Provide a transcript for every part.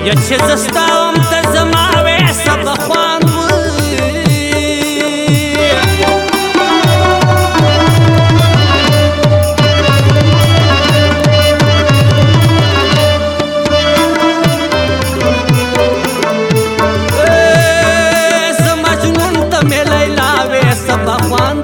یا چې زه ستا وم ته زما وې څه به خوند زه مجنون ته مې لیلا وې څه به خوند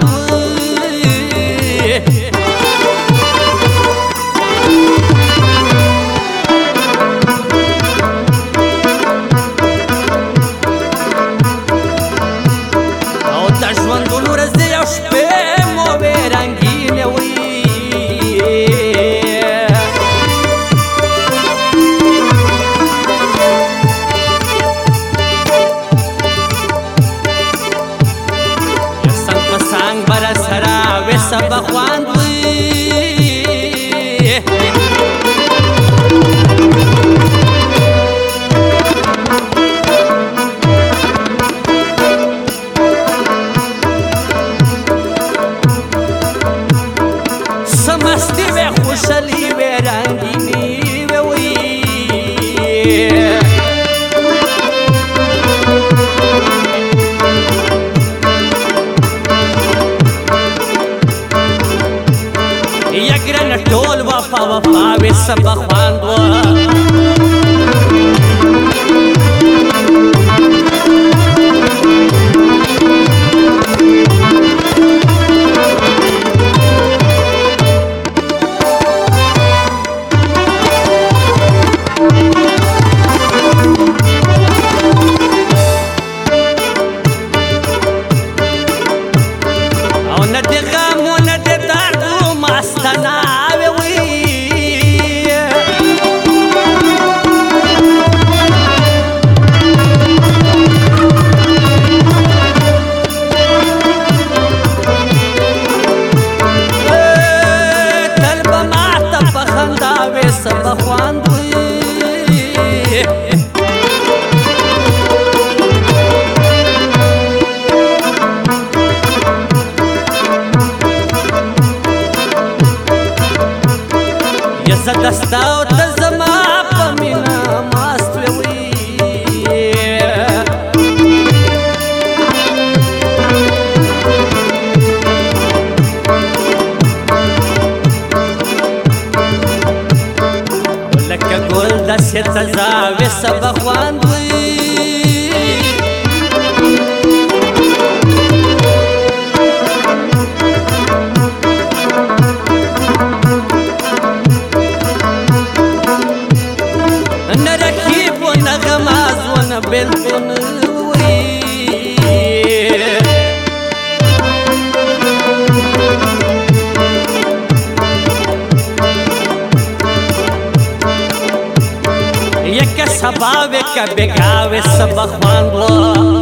سبا خوند سمستی وی خوشلی وی رنگینی وی یګرن ټول وفا وفا وې څه به خوند او نه د غم و نه د درد مستنا زه دستا او ته زما په مینه مست وې لکه ګل داسې تازه وې څه به خوند بلکن وی یک سبا وک بگاوه سبا خوان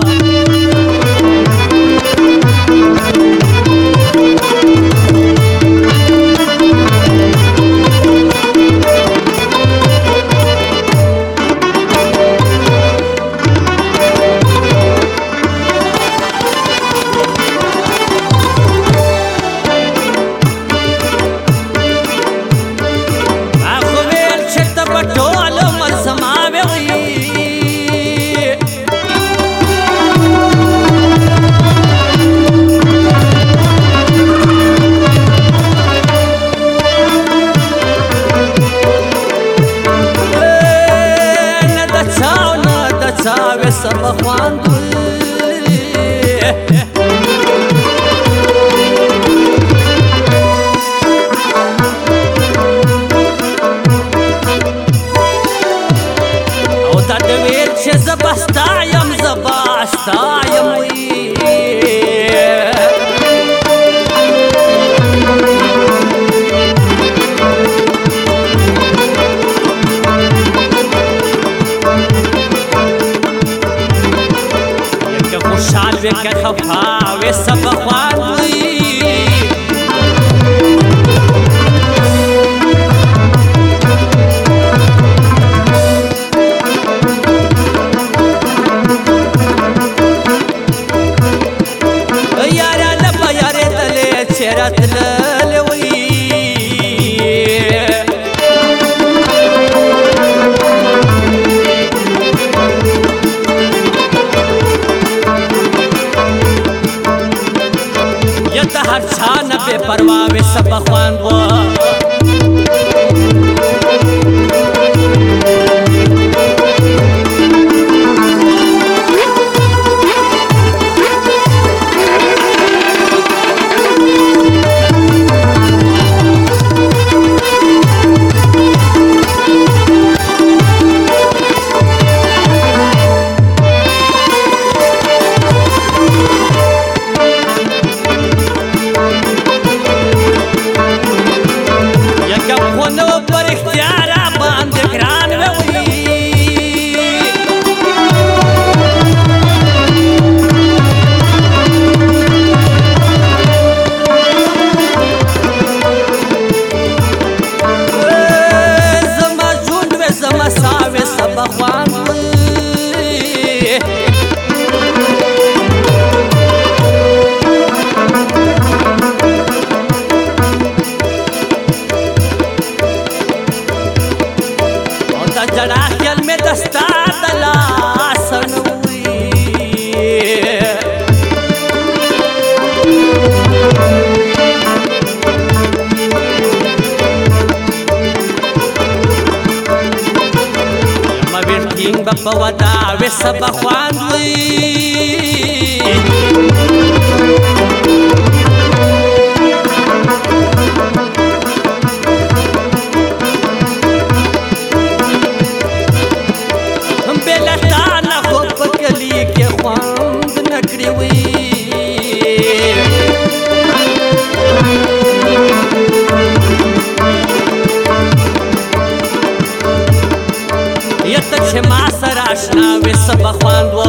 سبا خوان او تا د ویل چې زبا ستایم وی خوشحال وی که خفا وی سبا خوان وی یارانه با یاری تلی چیرت للوی بے پروا وې سب خوان و जड़ा खेल में दस्ता दलासन मबिन बपवदा वे सब ख्वान ما سره آشنا وې سبا خواند و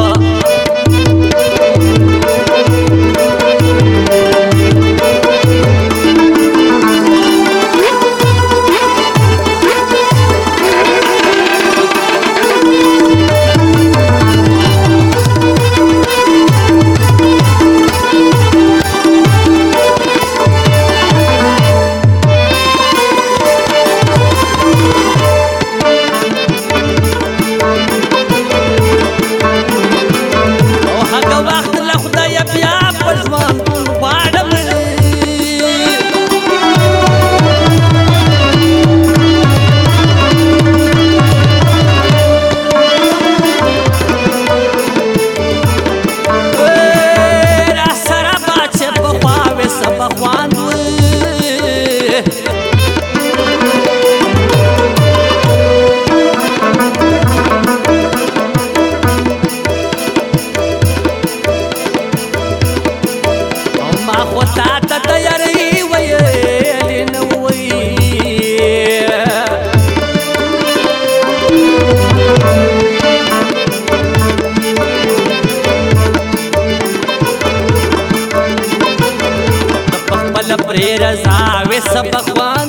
پرې رضا وې سب خوان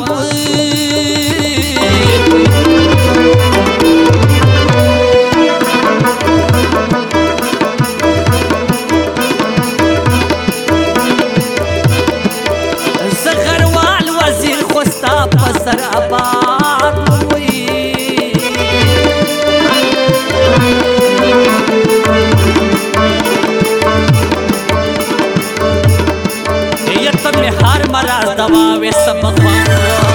زغروال وزیر خوستا پسر آباد هر مراز دوا وې سب خوان